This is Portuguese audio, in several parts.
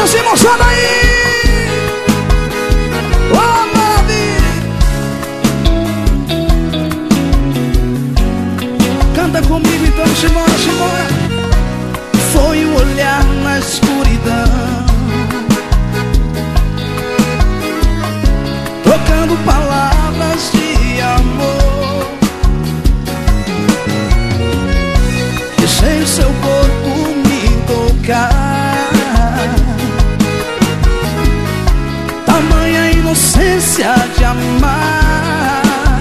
assim, moçada aí. Canta comigo então, simbora, simbora. Foi um olhar na escuridão, trocando palavras de amor. Deixei o seu corpo me tocar, tamanha inocência de amar.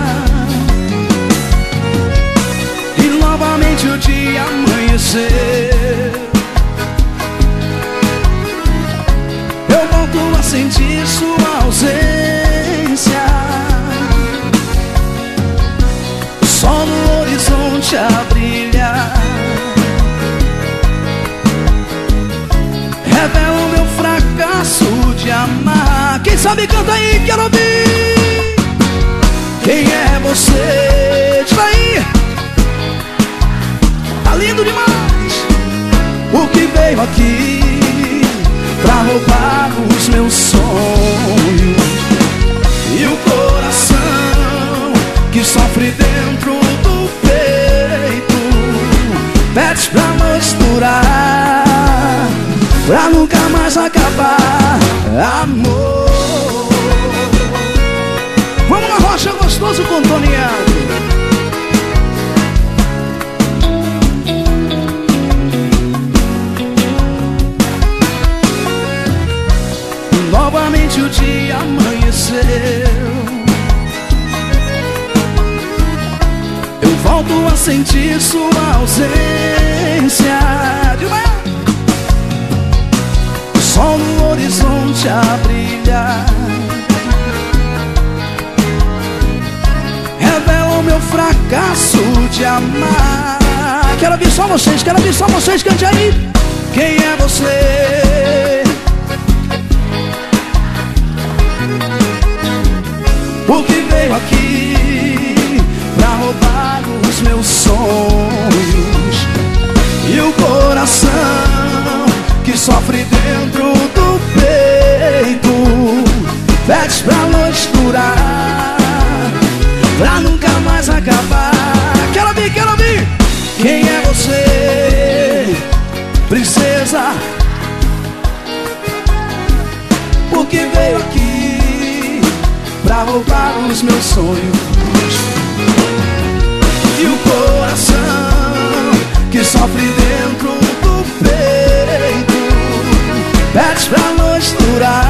E novamente o dia amanhecer, eu volto a sentir sua ausência. O sol no horizonte a brilhar revela o meu fracasso de amar. Quem sabe canta aí, quero ouvir. Quem é você? Tira aí. Tá lindo demais. O que veio aqui pra roubar os meus sonhos e o coração que sofre dentro do peito pede pra nós durar, pra nunca mais acabar, amor. Vamos na rocha, gostoso com Toniado. Novamente o dia amanheceu, eu volto a sentir sua ausência. De manhã, o sol no horizonte a brilhar revela o meu fracasso de amar. Quero ouvir só vocês, quero ouvir só vocês, cante aí. Quem é você? O que veio aqui pra roubar os meus sonhos e o coração que sofre dentro do peito pede pra nós durar, pra nunca mais acabar. Quero ouvir, quero ouvir. Quem é você, princesa? O que veio aqui pra roubar os meus sonhos e o coração que sofre dentro do peito pede pra nós durar,